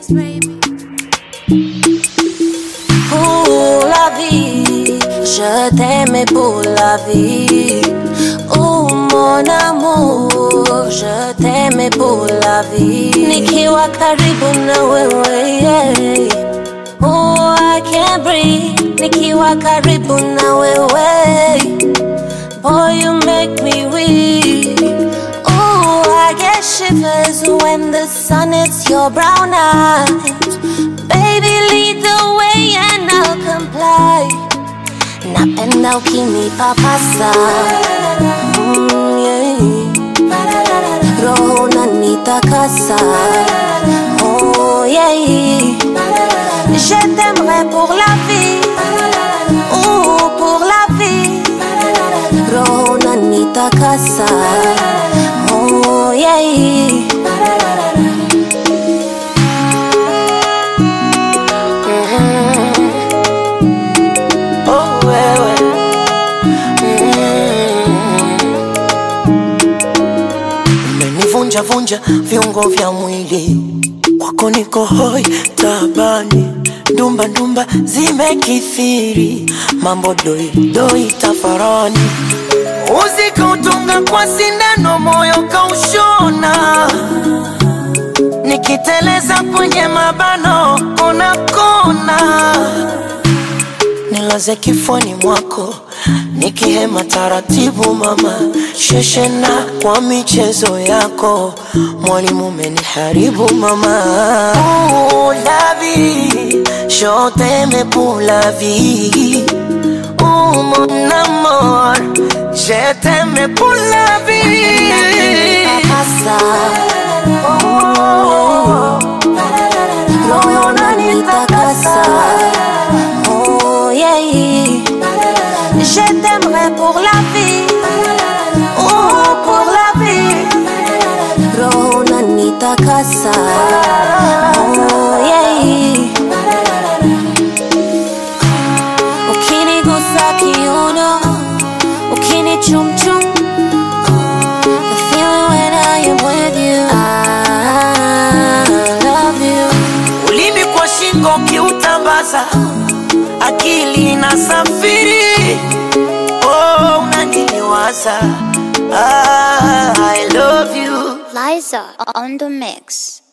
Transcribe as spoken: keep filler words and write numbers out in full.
Pour la vie, je t'aimais pour la vie. Oh mon amour, je t'aimais pour la vie. Nikiwa karibu na wewe, yeah. Oh, I can't breathe. Nikiwa karibu na wewe, boy, you make me weak. Oh, I get shivers when the sun hits your brown eyes. Baby, lead the way and I'll comply. Napenda ukinipapasa, mm, yeah. Roho unanitakasa, oh yeah. Je t'aimerai pour la vie, oh pour la vie. Roho unanitakasa, oh yeah. Vunja vunja viungo vya mwili kwako, niko hoi tabani, ndumba ndumba zimekithiri, mambo doi doi tafarani, uzika utunga kwa sindano, moyo kaushona, nikiteleza kwenye mabano kona kona, nilaze kifoni mwako nikihema taratibu mama, sheshena kwa michezo yako, mwalimu umeniharibu mama. Oh la vie, je t'aime pour la vie. Oh mon amour, je t'aime pour la vie. Pasa, oh, roho unanitakasa, oh yeah. Je t'aimerai pour la vie, oh pour la vie. Roho unanitakasa, oh yeah. Ukinigusa kiuno, ukinichum chum, the feeling when I am with you, I love you. Ulimi kwa shingo kiutambaza, akili inasafiri, oh unaniliwaza, ah, I love you. Liza on the mix.